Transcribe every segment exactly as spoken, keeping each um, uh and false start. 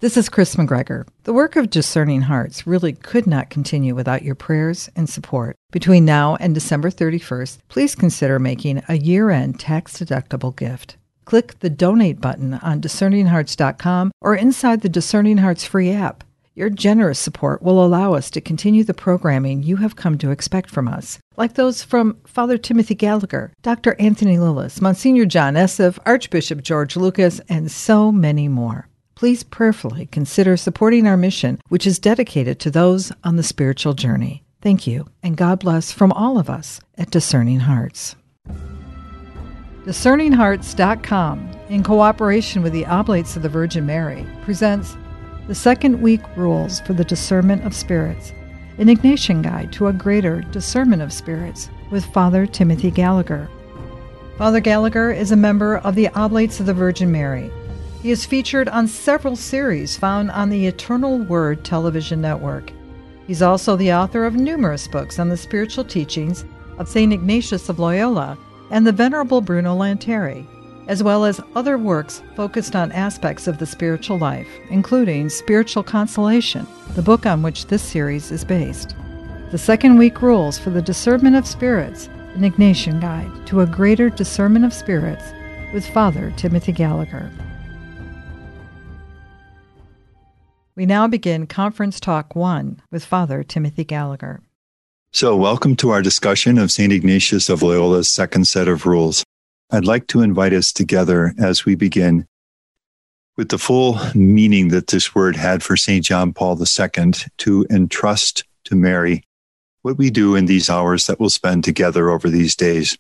This is Chris McGregor. The work of Discerning Hearts really could not continue without your prayers and support. Between now and December thirty-first, please consider making a year-end tax-deductible gift. Click the Donate button on discerning hearts dot com or inside the Discerning Hearts free app. Your generous support will allow us to continue the programming you have come to expect from us, like those from Father Timothy Gallagher, Doctor Anthony Lillis, Monsignor John Esseff, Archbishop George Lucas, and so many more. Please prayerfully consider supporting our mission, which is dedicated to those on the spiritual journey. Thank you, and God bless from all of us at Discerning Hearts. discerning hearts dot com, in cooperation with the Oblates of the Virgin Mary, presents The Second Week Rules for the Discernment of Spirits, an Ignatian Guide to a Greater Discernment of Spirits, with Father Timothy Gallagher. Father Gallagher is a member of the Oblates of the Virgin Mary. He is featured on several series found on the Eternal Word television network. He's also the author of numerous books on the spiritual teachings of Saint Ignatius of Loyola and the Venerable Bruno Lanteri, as well as other works focused on aspects of the spiritual life, including Spiritual Consolation, the book on which this series is based. The Second Week Rules for the Discernment of Spirits, an Ignatian Guide to a Greater Discernment of Spirits, with Father Timothy Gallagher. We now begin Conference Talk one with Father Timothy Gallagher. So, welcome to our discussion of Saint Ignatius of Loyola's second set of rules. I'd like to invite us together as we begin with the full meaning that this word had for Saint John Paul the Second, to entrust to Mary what we do in these hours that we'll spend together over these days.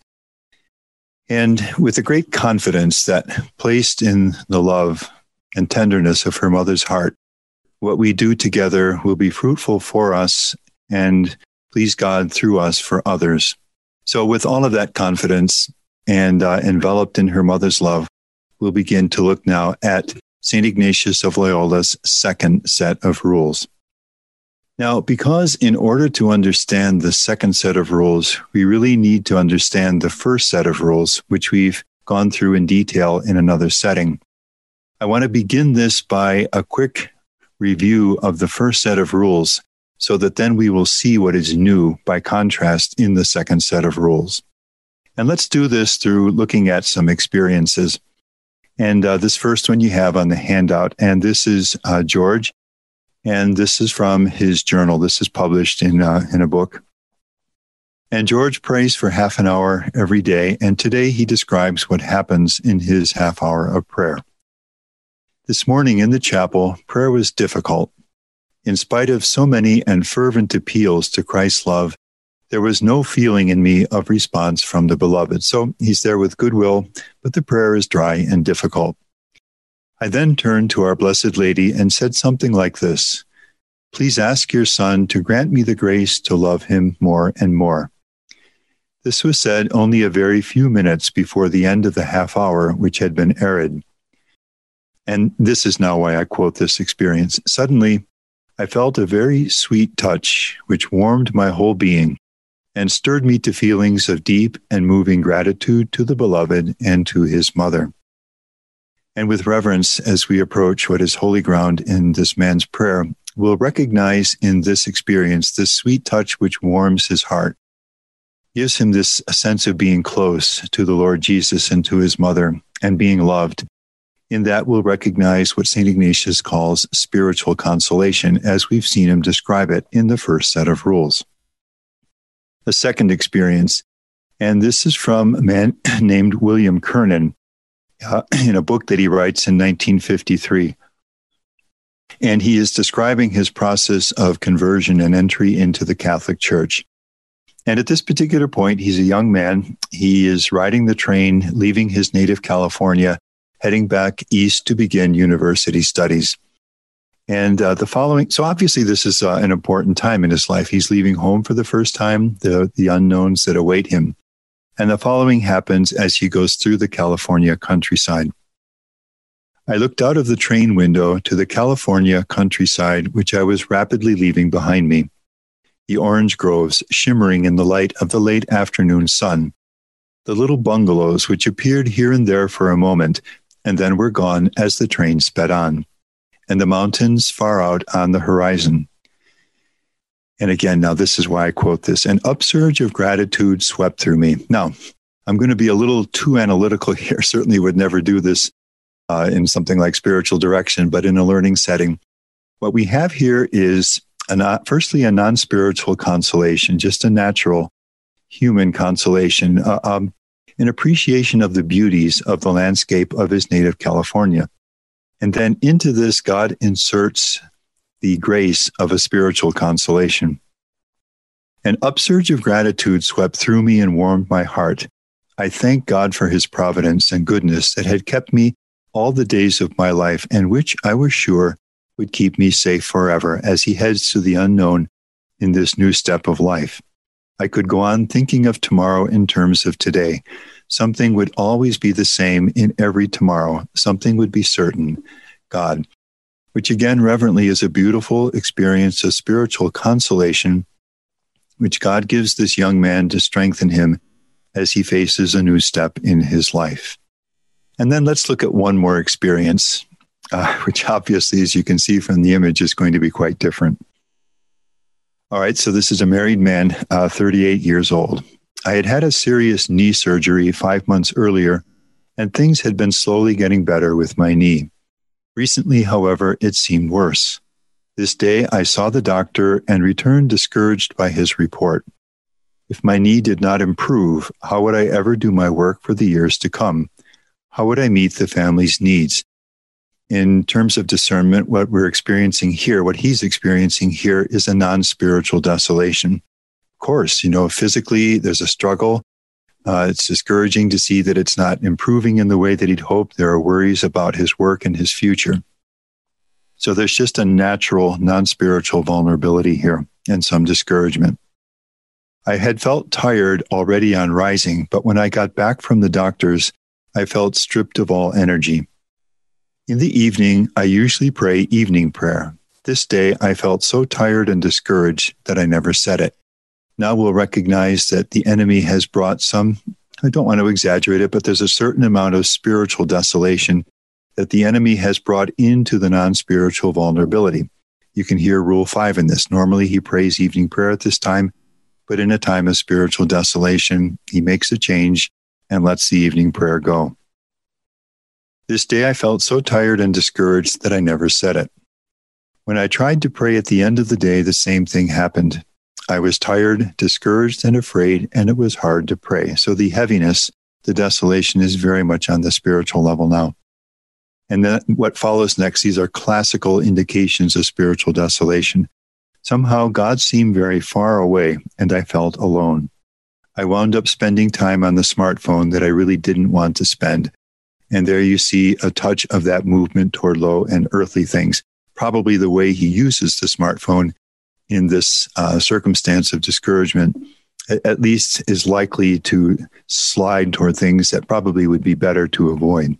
And with a great confidence that, placed in the love and tenderness of her mother's heart, what we do together will be fruitful for us and please God through us for others. So with all of that confidence and uh, enveloped in her mother's love, we'll begin to look now at Saint Ignatius of Loyola's second set of rules. Now, because in order to understand the second set of rules, we really need to understand the first set of rules, which we've gone through in detail in another setting. I want to begin this by a quick review of the first set of rules, so that then we will see what is new by contrast in the second set of rules. And let's do this through looking at some experiences. And uh, this first one you have on the handout, and this is uh, George, and this is from his journal. This is published in uh, in a book. And George prays for half an hour every day, and today he describes what happens in his half hour of prayer. This morning in the chapel, prayer was difficult. In spite of so many and fervent appeals to Christ's love, there was no feeling in me of response from the beloved. So he's there with goodwill, but the prayer is dry and difficult. I then turned to our Blessed Lady and said something like this: "Please ask your Son to grant me the grace to love him more and more." This was said only a very few minutes before the end of the half hour, which had been arid. And this is now why I quote this experience. Suddenly, I felt a very sweet touch which warmed my whole being and stirred me to feelings of deep and moving gratitude to the beloved and to his mother. And with reverence, as we approach what is holy ground in this man's prayer, we'll recognize in this experience this sweet touch which warms his heart, gives him this a sense of being close to the Lord Jesus and to his mother and being loved. In that, we'll recognize what Saint Ignatius calls spiritual consolation, as we've seen him describe it in the first set of rules. A second experience, and this is from a man named William Kernan, uh, in a book that he writes in nineteen fifty-three. And he is describing his process of conversion and entry into the Catholic Church. And at this particular point, he's a young man. He is riding the train, leaving his native California, heading back east to begin university studies. And uh, the following, so obviously this is uh, an important time in his life. He's leaving home for the first time, the, the unknowns that await him. And the following happens as he goes through the California countryside. I looked out of the train window to the California countryside, which I was rapidly leaving behind me. The orange groves shimmering in the light of the late afternoon sun. The little bungalows which appeared here and there for a moment, and then were gone as the train sped on. and the mountains far out on the horizon. And again, now this is why I quote this. An upsurge of gratitude swept through me. Now, I'm going to be a little too analytical here. Certainly would never do this uh, in something like spiritual direction, but in a learning setting. What we have here is, a not, firstly, a non-spiritual consolation, just a natural human consolation, uh, um, an appreciation of the beauties of the landscape of his native California. And then into this, God inserts the grace of a spiritual consolation. An upsurge of gratitude swept through me and warmed my heart. I thank God for his providence and goodness that had kept me all the days of my life, and which I was sure would keep me safe forever as he heads to the unknown in this new step of life. I could go on thinking of tomorrow in terms of today. Something would always be the same in every tomorrow. Something would be certain, God, which again reverently is a beautiful experience of spiritual consolation, which God gives this young man to strengthen him as he faces a new step in his life. And then let's look at one more experience, uh, which obviously, as you can see from the image, is going to be quite different. All right, so this is a married man, uh, thirty-eight years old. I had had a serious knee surgery five months earlier, and things had been slowly getting better with my knee. Recently, however, it seemed worse. This day, I saw the doctor and returned discouraged by his report. If my knee did not improve, how would I ever do my work for the years to come? How would I meet the family's needs? In terms of discernment, what we're experiencing here, what he's experiencing here is a non-spiritual desolation. Of course, you know, physically there's a struggle. Uh, it's discouraging to see that it's not improving in the way that he'd hoped. There are worries about his work and his future. So there's just a natural, non-spiritual vulnerability here and some discouragement. I had felt tired already on rising, but when I got back from the doctors, I felt stripped of all energy. In the evening, I usually pray evening prayer. This day, I felt so tired and discouraged that I never said it. Now we'll recognize that the enemy has brought some, I don't want to exaggerate it, but there's a certain amount of spiritual desolation that the enemy has brought into the non-spiritual vulnerability. You can hear rule five in this. Normally he prays evening prayer at this time, but in a time of spiritual desolation, he makes a change and lets the evening prayer go. This day I felt so tired and discouraged that I never said it. When I tried to pray at the end of the day, the same thing happened. I was tired, discouraged, and afraid, and it was hard to pray. So the heaviness, the desolation is very much on the spiritual level now. And then what follows next, these are classical indications of spiritual desolation. Somehow God seemed very far away, and I felt alone. I wound up spending time on the smartphone that I really didn't want to spend. And there you see a touch of that movement toward low and earthly things. Probably the way he uses the smartphone in this uh, circumstance of discouragement, at least is likely to slide toward things that probably would be better to avoid.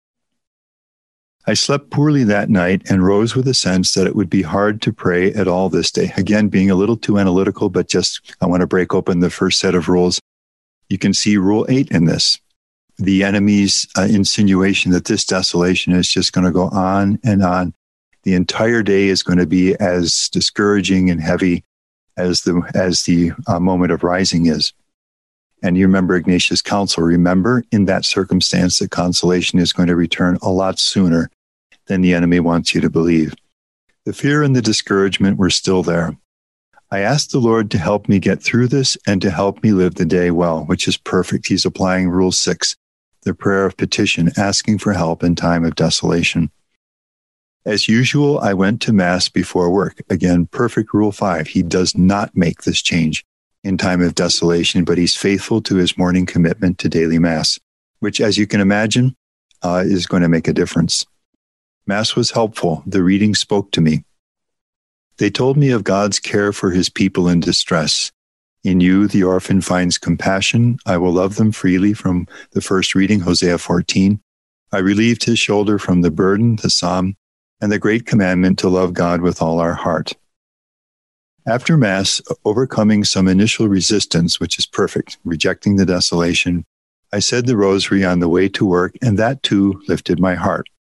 I slept poorly that night and rose with a sense that it would be hard to pray at all this day. Again, being a little too analytical, but just I want to break open the first set of rules. You can see rule eight in this. The enemy's uh, insinuation that this desolation is just going to go on and on. The entire day is going to be as discouraging and heavy as the as the uh, moment of rising is. And you remember Ignatius' counsel. Remember, in that circumstance, the consolation is going to return a lot sooner than the enemy wants you to believe. The fear and the discouragement were still there. I asked the Lord to help me get through this and to help me live the day well, which is perfect. He's applying rule six, the prayer of petition, asking for help in time of desolation. As usual, I went to Mass before work. Again, perfect rule five. He does not make this change in time of desolation, but he's faithful to his morning commitment to daily Mass, which, as you can imagine, uh, is going to make a difference. Mass was helpful. The reading spoke to me. They told me of God's care for his people in distress. In you, the orphan finds compassion. I will love them freely, from the first reading, Hosea fourteen. I relieved his shoulder from the burden, the psalm, and the great commandment to love God with all our heart. After Mass, overcoming some initial resistance, which is perfect, rejecting the desolation, I said the rosary on the way to work, and that too lifted my heart.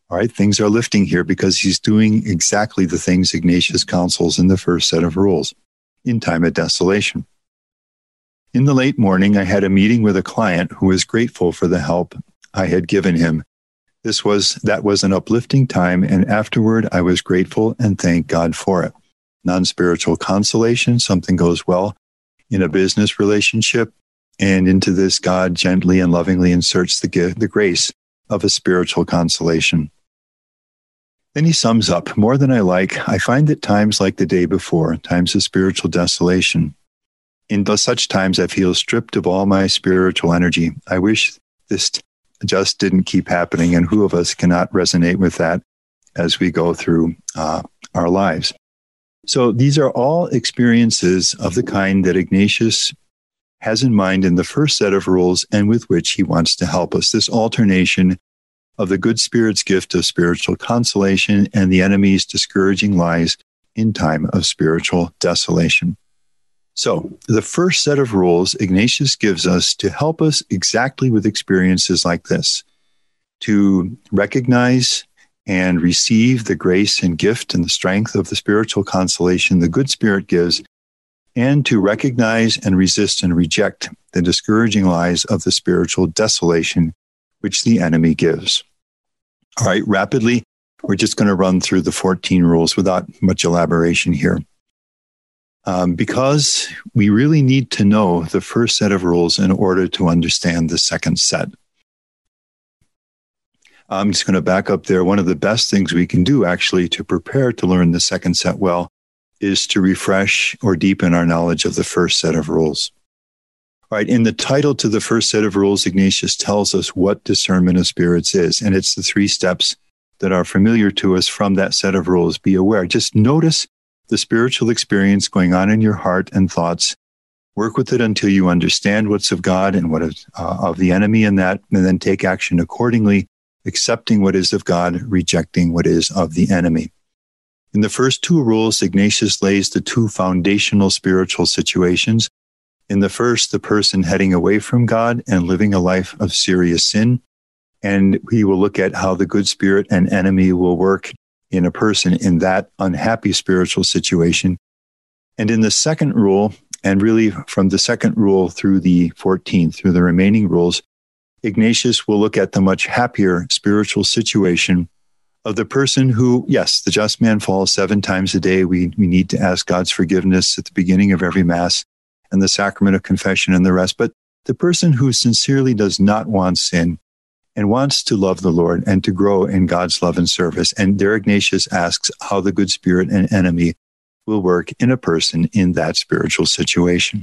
All right, things are lifting here because he's doing exactly the things Ignatius counsels in the first set of rules in time of desolation. In the late morning, I had a meeting with a client who was grateful for the help I had given him. This was, that was an uplifting time, and afterward I was grateful and thanked God for it. Non-spiritual consolation, something goes well in a business relationship, and into this God gently and lovingly inserts the gift, the grace of a spiritual consolation. Then he sums up, more than I like, I find that times like the day before, times of spiritual desolation, in such times I feel stripped of all my spiritual energy. I wish this just didn't keep happening, and who of us cannot resonate with that as we go through uh, our lives? So these are all experiences of the kind that Ignatius has in mind in the first set of rules and with which he wants to help us. This alternation of the good spirit's gift of spiritual consolation and the enemy's discouraging lies in time of spiritual desolation. So the first set of rules Ignatius gives us to help us exactly with experiences like this, to recognize and receive the grace and gift and the strength of the spiritual consolation the good spirit gives, and to recognize and resist and reject the discouraging lies of the spiritual desolation which the enemy gives. All right, rapidly, we're just going to run through the fourteen rules without much elaboration here. Um, because we really need to know the first set of rules in order to understand the second set. I'm just going to back up there. One of the best things we can do actually to prepare to learn the second set well is to refresh or deepen our knowledge of the first set of rules. All right, in the title to the first set of rules, Ignatius tells us what discernment of spirits is, and it's the three steps that are familiar to us from that set of rules. Be aware. Just notice the spiritual experience going on in your heart and thoughts. Work with it until you understand what's of God and what is uh, of the enemy in that, and then take action accordingly, accepting what is of God, rejecting what is of the enemy. In the first two rules, Ignatius lays the two foundational spiritual situations. In the first, the person heading away from God and living a life of serious sin. And we will look at how the good spirit and enemy will work in a person in that unhappy spiritual situation. And in the second rule, and really from the second rule through the fourteenth, through the remaining rules, Ignatius will look at the much happier spiritual situation of the person who, yes, the just man falls seven times a day. We, we need to ask God's forgiveness at the beginning of every Mass and the sacrament of confession and the rest. But the person who sincerely does not want sin and wants to love the Lord and to grow in God's love and service. And there Ignatius asks how the good spirit and enemy will work in a person in that spiritual situation.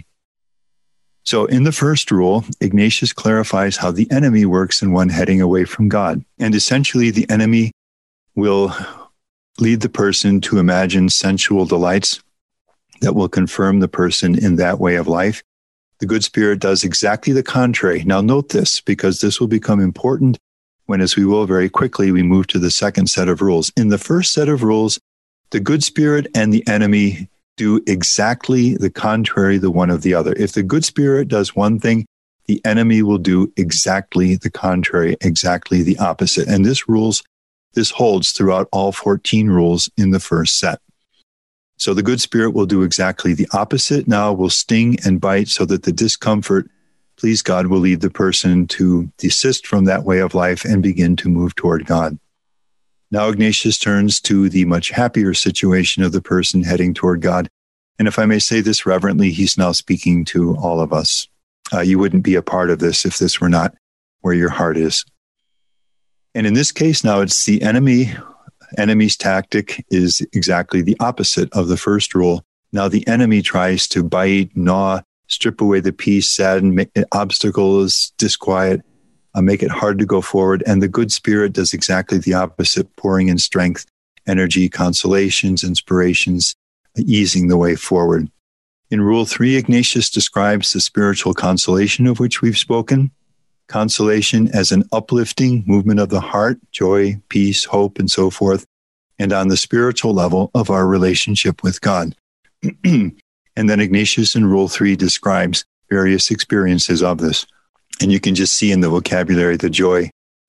So in the first rule, Ignatius clarifies how the enemy works in one heading away from God. And essentially, the enemy will lead the person to imagine sensual delights that will confirm the person in that way of life. The good spirit does exactly the contrary. Now note this, because this will become important when, as we will very quickly, we move to the second set of rules. In the first set of rules, the good spirit and the enemy do exactly the contrary, the one of the other. If the good spirit does one thing, the enemy will do exactly the contrary, exactly the opposite. And this rules, this holds throughout all fourteen rules in the first set. So the good spirit will do exactly the opposite. Now will sting and bite so that the discomfort, please God, will lead the person to desist from that way of life and begin to move toward God. Now Ignatius turns to the much happier situation of the person heading toward God. And if I may say this reverently, he's now speaking to all of us. Uh, you wouldn't be a part of this if this were not where your heart is. And in this case, now it's the enemy. Enemy's tactic is exactly the opposite of the first rule. Now the enemy tries to bite, gnaw, strip away the peace, sadden, make obstacles, disquiet, uh, make it hard to go forward. And the good spirit does exactly the opposite, pouring in strength, energy, consolations, inspirations, easing the way forward. In Rule three, Ignatius describes the spiritual consolation of which we've spoken. Consolation as an uplifting movement of the heart, joy, peace, hope, and so forth, and on the spiritual level of our relationship with God. And then Ignatius in Rule three describes various experiences of this. And you can just see in the vocabulary the joy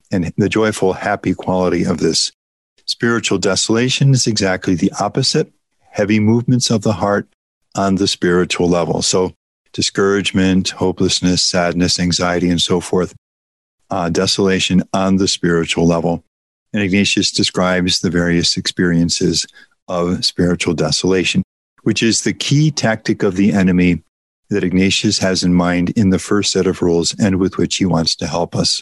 and the joyful, happy quality of this. Spiritual desolation is exactly the opposite, heavy movements of the heart on the spiritual level. So discouragement, hopelessness, sadness, anxiety, and so forth. Uh, desolation on the spiritual level. And Ignatius describes the various experiences of spiritual desolation, which is the key tactic of the enemy that Ignatius has in mind in the first set of rules and with which he wants to help us.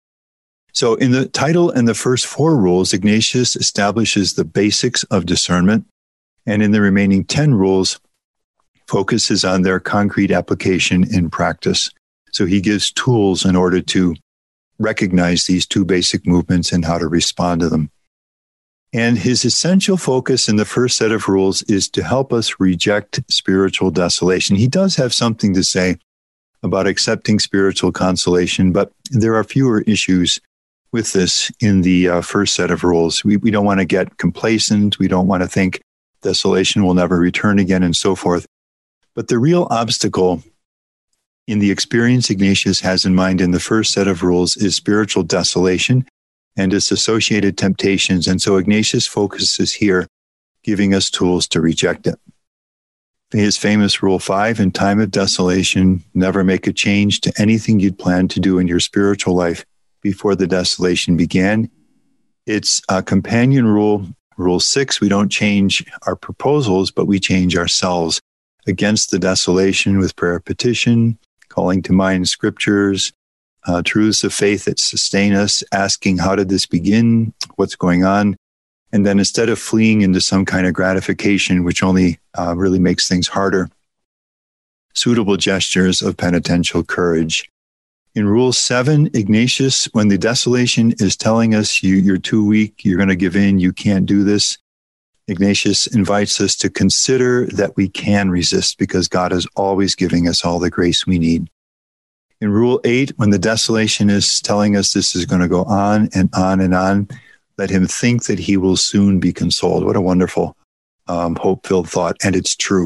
So in the title and the first four rules, Ignatius establishes the basics of discernment, and in the remaining ten rules, focuses on their concrete application in practice. So he gives tools in order to recognize these two basic movements and how to respond to them. And his essential focus in the first set of rules is to help us reject spiritual desolation. He does have something to say about accepting spiritual consolation, but there are fewer issues with this in the uh, first set of rules. We, we don't want to get complacent. We don't want to think desolation will never return again and so forth. But the real obstacle in the experience Ignatius has in mind in the first set of rules is spiritual desolation and its associated temptations. And so Ignatius focuses here, giving us tools to reject it. His famous rule five, in time of desolation, never make a change to anything you'd planned to do in your spiritual life before the desolation began. It's a companion rule, rule six, we don't change our proposals, but we change ourselves against the desolation with prayer petition, calling to mind scriptures, uh, truths of faith that sustain us, asking, how did this begin? What's going on? And then instead of fleeing into some kind of gratification, which only uh, really makes things harder, suitable gestures of penitential courage. In Rule seven, Ignatius, when the desolation is telling us you, you're too weak, you're going to give in, you can't do this, Ignatius invites us to consider that we can resist because God is always giving us all the grace we need. In Rule eight, when the desolation is telling us this is going to go on and on and on, let him think that he will soon be consoled. What a wonderful, um, hope-filled thought, and it's true.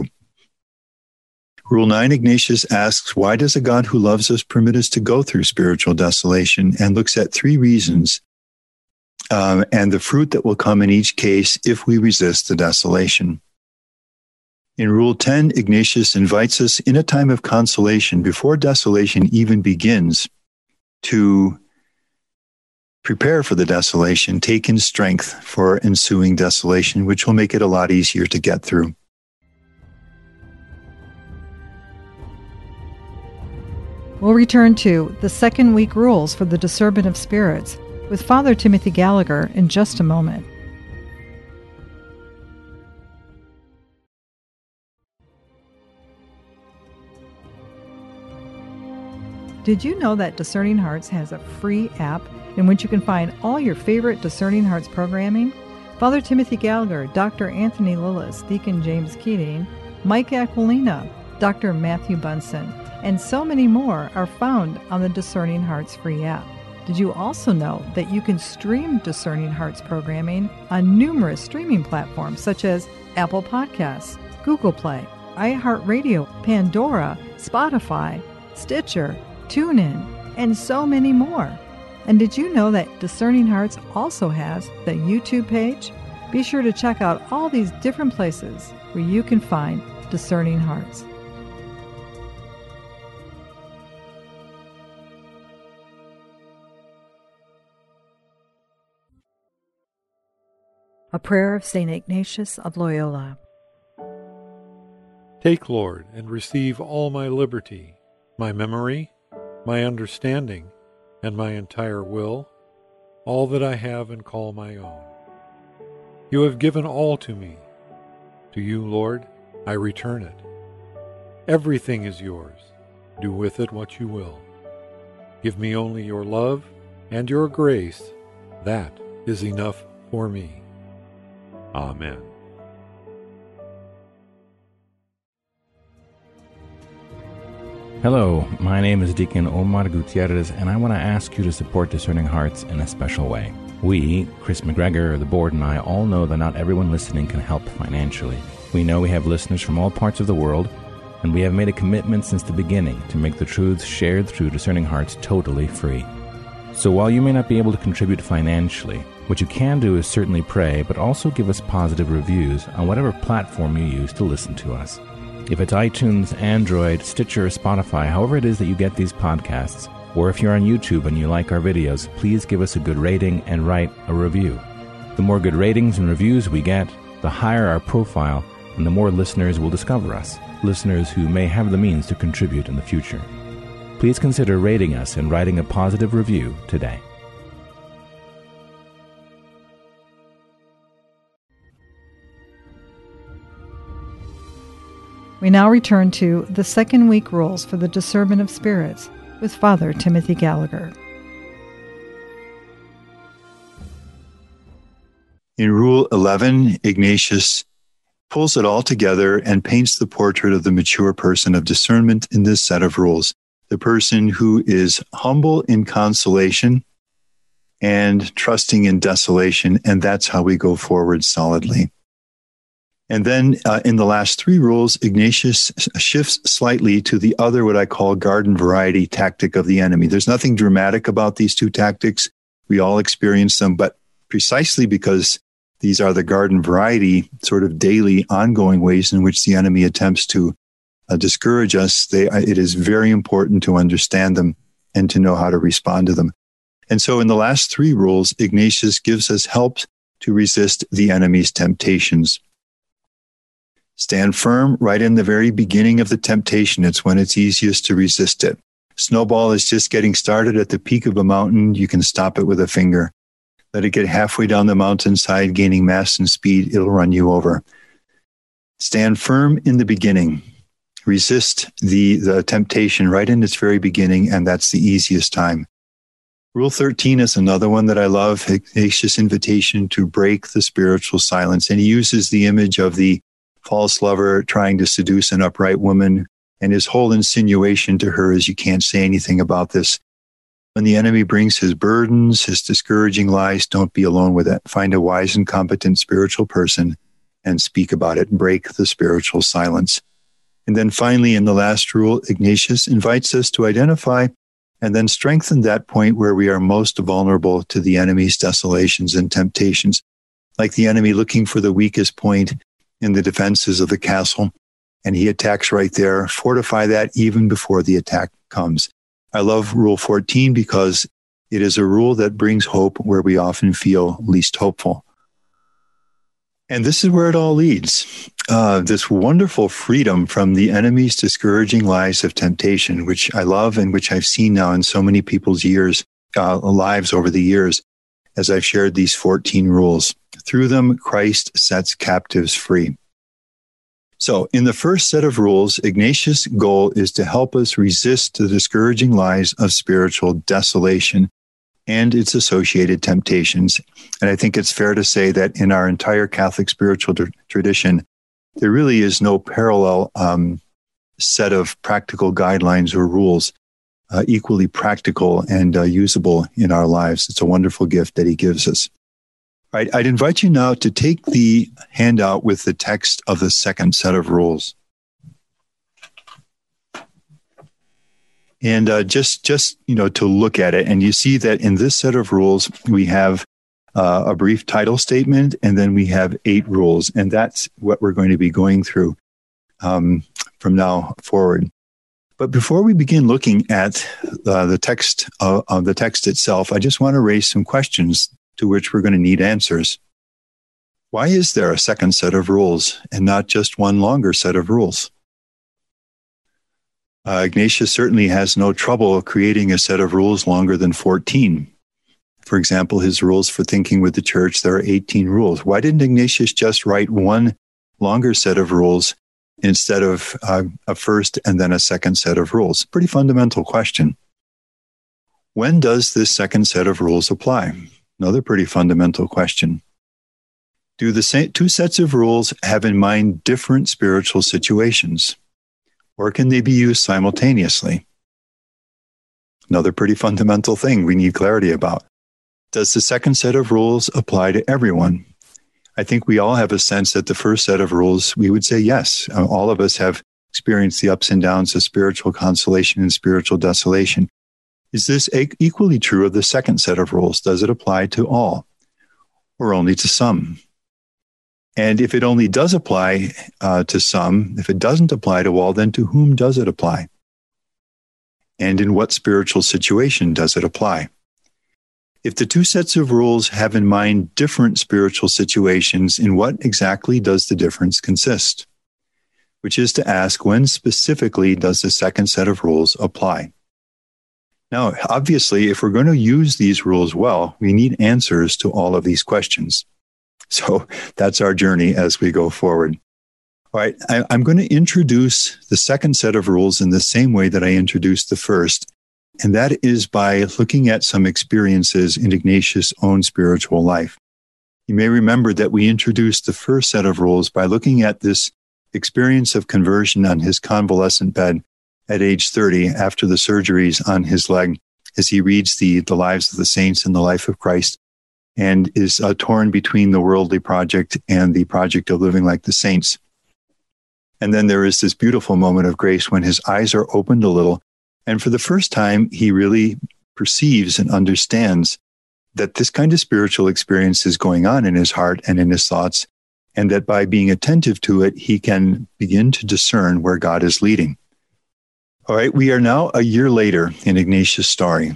Rule nine, Ignatius asks, why does a God who loves us permit us to go through spiritual desolation? And looks at three reasons um, and the fruit that will come in each case if we resist the desolation. In Rule ten, Ignatius invites us in a time of consolation, before desolation even begins, to prepare for the desolation, take in strength for ensuing desolation, which will make it a lot easier to get through. We'll return to the second week rules for the discernment of spirits with Father Timothy Gallagher in just a moment. Did you know that Discerning Hearts has a free app in which you can find all your favorite Discerning Hearts programming? Father Timothy Gallagher, Doctor Anthony Lillis, Deacon James Keating, Mike Aquilina, Doctor Matthew Bunson, and so many more are found on the Discerning Hearts free app. Did you also know that you can stream Discerning Hearts programming on numerous streaming platforms such as Apple Podcasts, Google Play, iHeartRadio, Pandora, Spotify, Stitcher, TuneIn, and so many more? And did you know that Discerning Hearts also has the YouTube page? Be sure to check out all these different places where you can find Discerning Hearts. A prayer of Saint Ignatius of Loyola. Take, Lord, and receive all my liberty, my memory, my understanding, and my entire will, all that I have and call my own. You have given all to me. To you, Lord, I return it. Everything is yours. Do with it what you will. Give me only your love and your grace. That is enough for me. Amen. Hello, my name is Deacon Omar Gutierrez, and I want to ask you to support Discerning Hearts in a special way. We, Chris McGregor, the board, and I all know that not everyone listening can help financially. We know we have listeners from all parts of the world, and we have made a commitment since the beginning to make the truths shared through Discerning Hearts totally free. So while you may not be able to contribute financially, what you can do is certainly pray, but also give us positive reviews on whatever platform you use to listen to us. If it's iTunes, Android, Stitcher, or Spotify, however it is that you get these podcasts, or if you're on YouTube and you like our videos, please give us a good rating and write a review. The more good ratings and reviews we get, the higher our profile, and the more listeners will discover us, listeners who may have the means to contribute in the future. Please consider rating us and writing a positive review today. We now return to the second week rules for the discernment of spirits with Father Timothy Gallagher. In Rule eleven, Ignatius pulls it all together and paints the portrait of the mature person of discernment in this set of rules. The person who is humble in consolation and trusting in desolation, and that's how we go forward solidly. And then uh, in the last three rules, Ignatius shifts slightly to the other, what I call garden variety tactic of the enemy. There's nothing dramatic about these two tactics. We all experience them, but precisely because these are the garden variety, sort of daily, ongoing ways in which the enemy attempts to uh, discourage us, they, it is very important to understand them and to know how to respond to them. And so in the last three rules, Ignatius gives us help to resist the enemy's temptations. Stand firm right in the very beginning of the temptation. It's when it's easiest to resist it. Snowball is just getting started at the peak of a mountain. You can stop it with a finger. Let it get halfway down the mountainside, gaining mass and speed. It'll run you over. Stand firm in the beginning. Resist the, the temptation right in its very beginning, and that's the easiest time. Rule thirteen is another one that I love. Ignatius' invitation to break the spiritual silence. And he uses the image of the false lover trying to seduce an upright woman, and his whole insinuation to her is, you can't say anything about this. When the enemy brings his burdens, his discouraging lies, don't be alone with it. Find a wise and competent spiritual person and speak about it. Break the spiritual silence. And then finally, in the last rule, Ignatius invites us to identify and then strengthen that point where we are most vulnerable to the enemy's desolations and temptations, like the enemy looking for the weakest point in the defenses of the castle, and he attacks right there. Fortify that even before the attack comes. I love Rule fourteen because it is a rule that brings hope where we often feel least hopeful. And this is where it all leads. Uh, this wonderful freedom from the enemy's discouraging lies of temptation, which I love and which I've seen now in so many people's years, uh, lives over the years, as I've shared these fourteen rules. Through them, Christ sets captives free. So in the first set of rules, Ignatius' goal is to help us resist the discouraging lies of spiritual desolation and its associated temptations. And I think it's fair to say that in our entire Catholic spiritual tr- tradition, there really is no parallel um, set of practical guidelines or rules uh, equally practical and uh, usable in our lives. It's a wonderful gift that he gives us. All right, I'd invite you now to take the handout with the text of the second set of rules. And uh, just, just you know, to look at it. And you see that in this set of rules, we have uh, a brief title statement, and then we have eight rules. And that's what we're going to be going through um, from now forward. But before we begin looking at uh, the text of, of the text itself, I just want to raise some questions to which we're going to need answers. Why is there a second set of rules and not just one longer set of rules? Uh, Ignatius certainly has no trouble creating a set of rules longer than fourteen. For example, his rules for thinking with the church, there are eighteen rules. Why didn't Ignatius just write one longer set of rules instead of uh, a first and then a second set of rules? Pretty fundamental question. When does this second set of rules apply? Another pretty fundamental question. Do the same, two sets of rules have in mind different spiritual situations? Or can they be used simultaneously? Another pretty fundamental thing we need clarity about. Does the second set of rules apply to everyone? I think we all have a sense that the first set of rules, we would say yes. Uh, all of us have experienced the ups and downs of spiritual consolation and spiritual desolation. Is this e- equally true of the second set of rules? Does it apply to all or only to some? And if it only does apply uh, to some, if it doesn't apply to all, then to whom does it apply? And in what spiritual situation does it apply? If the two sets of rules have in mind different spiritual situations, in what exactly does the difference consist? Which is to ask, when specifically does the second set of rules apply? Now, obviously, if we're going to use these rules well, we need answers to all of these questions. So that's our journey as we go forward. All right, I, I'm going to introduce the second set of rules in the same way that I introduced the first, and that is by looking at some experiences in Ignatius' own spiritual life. You may remember that we introduced the first set of rules by looking at this experience of conversion on his convalescent bed at age thirty after the surgeries on his leg, as he reads the, the lives of the saints and the life of Christ, and is uh, torn between the worldly project and the project of living like the saints. And then there is this beautiful moment of grace when his eyes are opened a little, and for the first time, he really perceives and understands that this kind of spiritual experience is going on in his heart and in his thoughts, and that by being attentive to it, he can begin to discern where God is leading. All right, we are now a year later in Ignatius' story.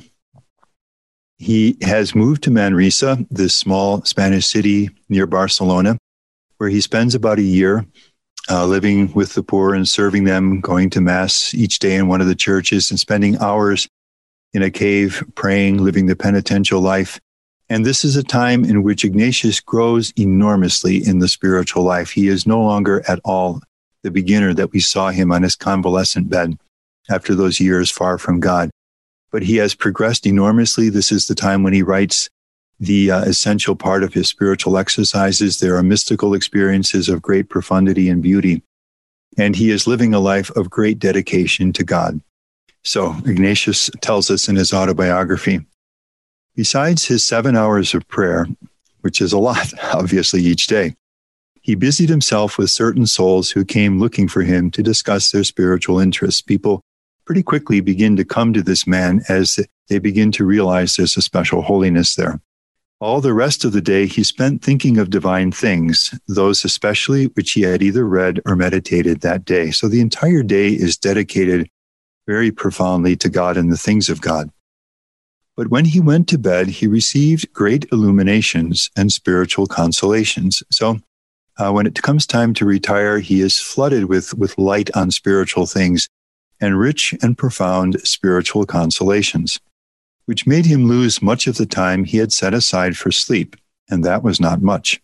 He has moved to Manresa, this small Spanish city near Barcelona, where he spends about a year uh, living with the poor and serving them, going to Mass each day in one of the churches and spending hours in a cave praying, living the penitential life. And this is a time in which Ignatius grows enormously in the spiritual life. He is no longer at all the beginner that we saw him on his convalescent bed after those years far from God. But he has progressed enormously. This is the time when he writes the uh, essential part of his spiritual exercises. There are mystical experiences of great profundity and beauty. And he is living a life of great dedication to God. So Ignatius tells us in his autobiography, besides his seven hours of prayer, which is a lot, obviously, each day, he busied himself with certain souls who came looking for him to discuss their spiritual interests. People pretty quickly begin to come to this man as they begin to realize there's a special holiness there. All the rest of the day he spent thinking of divine things, those especially which he had either read or meditated that day. So the entire day is dedicated very profoundly to God and the things of God. But when he went to bed, he received great illuminations and spiritual consolations. So uh, when it comes time to retire, he is flooded with, with light on spiritual things and rich and profound spiritual consolations, which made him lose much of the time he had set aside for sleep, and that was not much.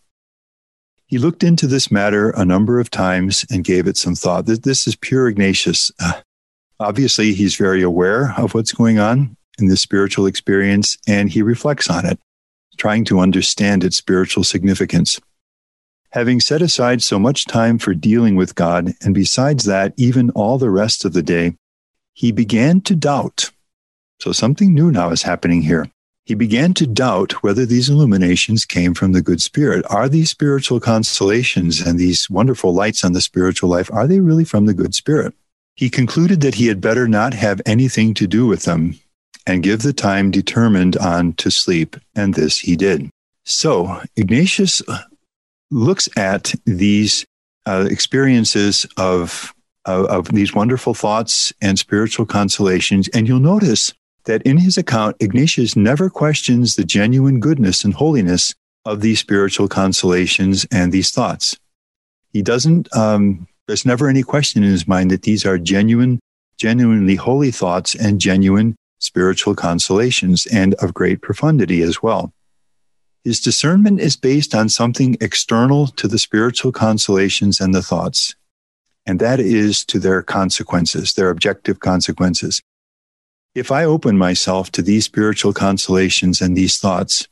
He looked into this matter a number of times and gave it some thought. This is pure Ignatius. Uh, obviously, he's very aware of what's going on in this spiritual experience, and he reflects on it, trying to understand its spiritual significance. Having set aside so much time for dealing with God, and besides that, even all the rest of the day, he began to doubt. So something new now is happening here. He began to doubt whether these illuminations came from the good spirit. Are these spiritual consolations and these wonderful lights on the spiritual life, are they really from the good spirit? He concluded that he had better not have anything to do with them and give the time determined on to sleep, and this he did. So Ignatius looks at these uh, experiences of, of, of these wonderful thoughts and spiritual consolations, and you'll notice that in his account, Ignatius never questions the genuine goodness and holiness of these spiritual consolations and these thoughts. He doesn't, um, there's never any question in his mind that these are genuine, genuinely holy thoughts and genuine spiritual consolations and of great profundity as well. His discernment is based on something external to the spiritual consolations and the thoughts, and that is to their consequences, their objective consequences. If I open myself to these spiritual consolations and these thoughts,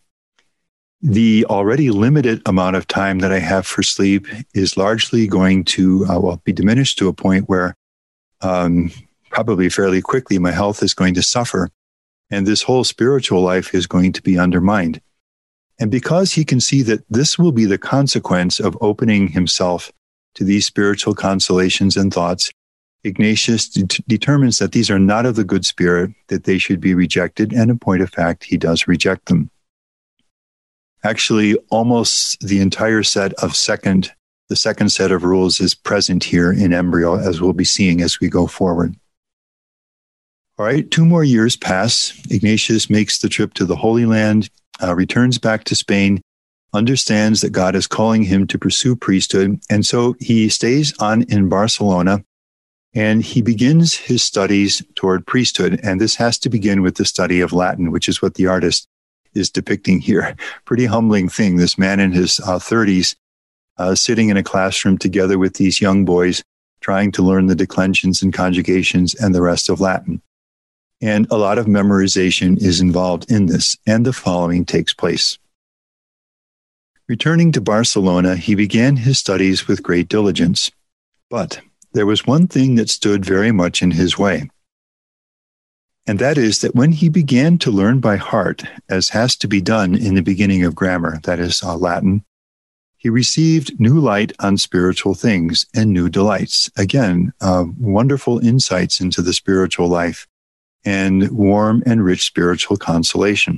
the already limited amount of time that I have for sleep is largely going to uh, well, be diminished to a point where um, probably fairly quickly my health is going to suffer, and this whole spiritual life is going to be undermined. And because he can see that this will be the consequence of opening himself to these spiritual consolations and thoughts, Ignatius de- determines that these are not of the good spirit, that they should be rejected, and in point of fact, he does reject them. Actually, almost the entire set of second, the second set of rules is present here in embryo, as we'll be seeing as we go forward. All right, two more years pass. Ignatius makes the trip to the Holy Land, uh, returns back to Spain, understands that God is calling him to pursue priesthood, and so he stays on in Barcelona, and he begins his studies toward priesthood. And this has to begin with the study of Latin, which is what the artist is depicting here. Pretty humbling thing. This man in his uh, thirties, uh, sitting in a classroom together with these young boys, trying to learn the declensions and conjugations and the rest of Latin. And a lot of memorization is involved in this, and the following takes place. Returning to Barcelona, he began his studies with great diligence. But there was one thing that stood very much in his way. And that is that when he began to learn by heart, as has to be done in the beginning of grammar, that is uh, Latin, he received new light on spiritual things and new delights. Again, uh, wonderful insights into the spiritual life and warm and rich spiritual consolation.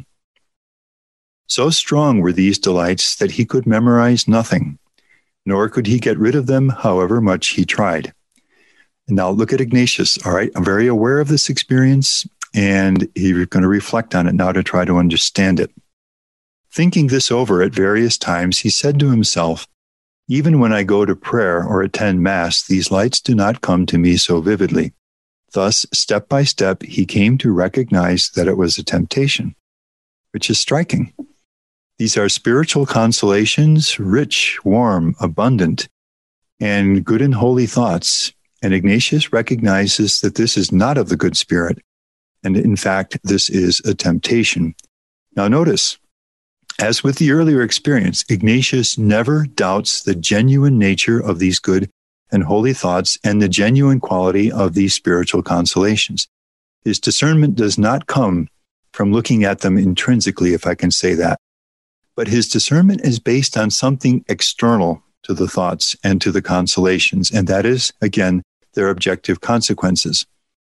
So strong were these delights that he could memorize nothing, nor could he get rid of them however much he tried. And now look at Ignatius, all right? I'm very aware of this experience, and he's going to reflect on it now to try to understand it. Thinking this over at various times, he said to himself, even when I go to prayer or attend Mass, these lights do not come to me so vividly. Thus, step by step, he came to recognize that it was a temptation, which is striking. These are spiritual consolations, rich, warm, abundant, and good and holy thoughts. And Ignatius recognizes that this is not of the good spirit, and in fact, this is a temptation. Now notice, as with the earlier experience, Ignatius never doubts the genuine nature of these good and holy thoughts and the genuine quality of these spiritual consolations. His discernment does not come from looking at them intrinsically, if I can say that, but his discernment is based on something external to the thoughts and to the consolations, and that is, again, their objective consequences.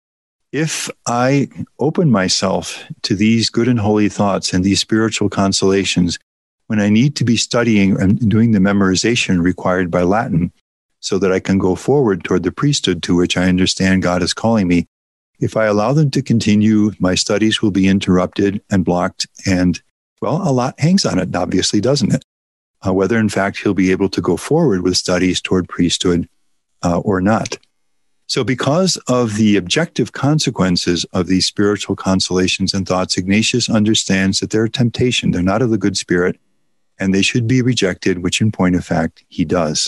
If I open myself to these good and holy thoughts and these spiritual consolations when I need to be studying and doing the memorization required by Latin so that I can go forward toward the priesthood to which I understand God is calling me, if I allow them to continue, my studies will be interrupted and blocked, and, well, a lot hangs on it, obviously, doesn't it? Uh, whether, in fact, he'll be able to go forward with studies toward priesthood uh, or not. So because of the objective consequences of these spiritual consolations and thoughts, Ignatius understands that they're a temptation. They're not of the good spirit, and they should be rejected, which in point of fact, he does.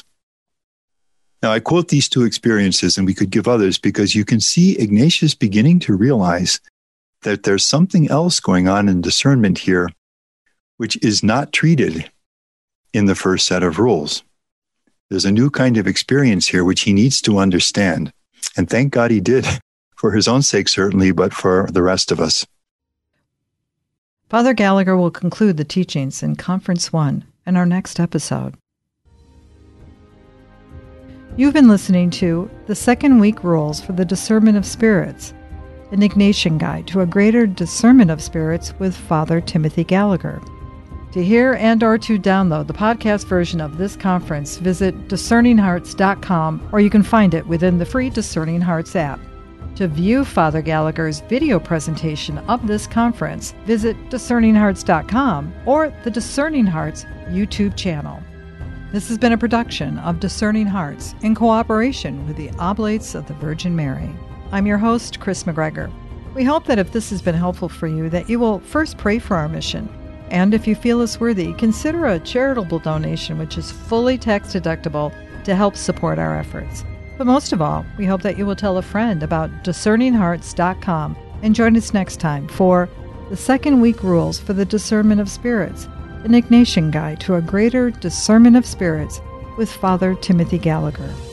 Now, I quote these two experiences, and we could give others, because you can see Ignatius beginning to realize that there's something else going on in discernment here, which is not treated in the first set of rules. There's a new kind of experience here, which he needs to understand. And thank God he did, for his own sake certainly, but for the rest of us. Father Gallagher will conclude the teachings in Conference one in our next episode. You've been listening to The Second Week Rules for the Discernment of Spirits, an Ignatian Guide to a Greater Discernment of Spirits with Father Timothy Gallagher. To hear and or to download the podcast version of this conference, visit discerning hearts dot com, or you can find it within the free Discerning Hearts app. To view Father Gallagher's video presentation of this conference, visit discerning hearts dot com or the Discerning Hearts YouTube channel. This has been a production of Discerning Hearts in cooperation with the Oblates of the Virgin Mary. I'm your host, Chris McGregor. We hope that if this has been helpful for you, that you will first pray for our mission. And if you feel us worthy, consider a charitable donation, which is fully tax-deductible, to help support our efforts. But most of all, we hope that you will tell a friend about discerning hearts dot com and join us next time for The Second Week Rules for the Discernment of Spirits, an Ignatian Guide to a Greater Discernment of Spirits with Father Timothy Gallagher.